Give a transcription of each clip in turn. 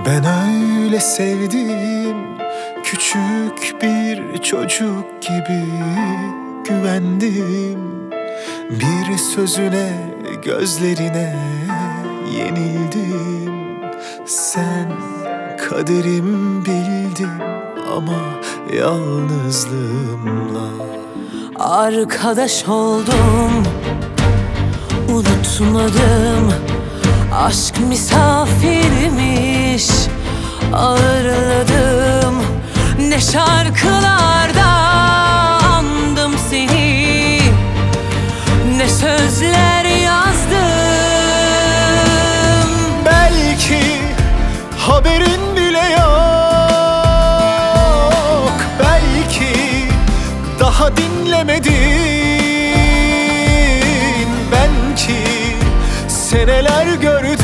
Ben öyle sevdim, küçük bir çocuk gibi güvendim. Bir sözüne, gözlerine yenildim. Sen kaderim bildin ama yalnızlığımla. Arkadaş oldum, unutmadım. Aşk misafirmiş, ağırladım. Ne şarkılarda andım seni, ne sözler yazdım. Belki haberin bile yok, belki daha dinlemedin. Belki seneler gördüm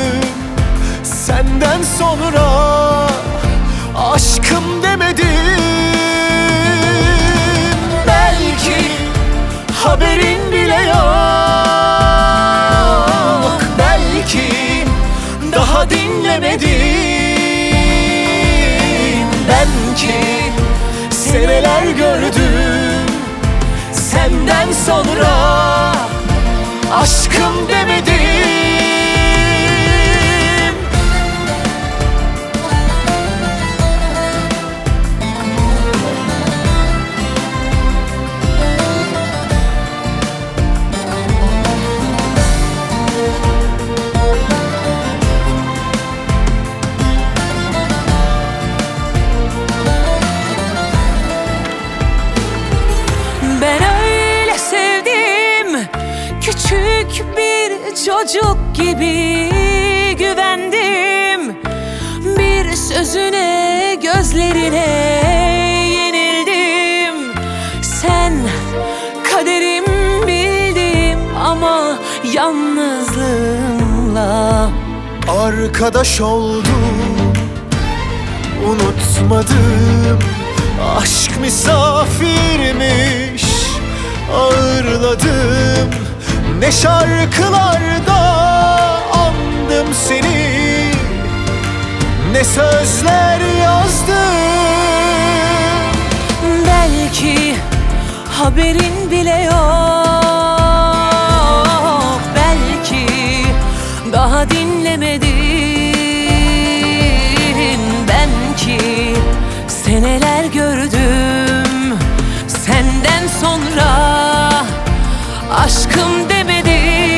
senden sonra, aşkım demedim. Belki haberin bile yok, belki daha dinlemedin. Belki seneler gördüm senden sonra, aşkım demedim. Ben öyle sevdim, küçük bir çocuk gibi güvendim. Bir sözüne, gözlerine yenildim. Sen kaderim bildim ama yalnızlığımla. Arkadaş oldum, unutmadım. Aşk misafirmiş, ağırladım. Ne şarkılarda andım seni, ne sözler yazdım. Belki haberin bile yok, belki daha dinlemedin. Belki seneler gördüm senden sonra, aşkım demedim.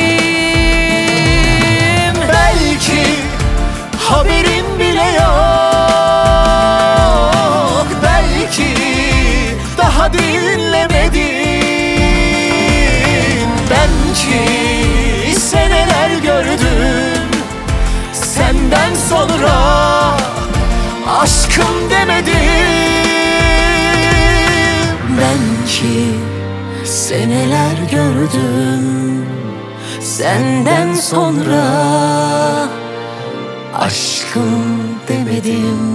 Belki haberin bile yok, belki daha dinlemedin. Belki seneler gördüm senden sonra, aşkım demedim. Belki seneler gördüm senden sonra, aşkım demedim.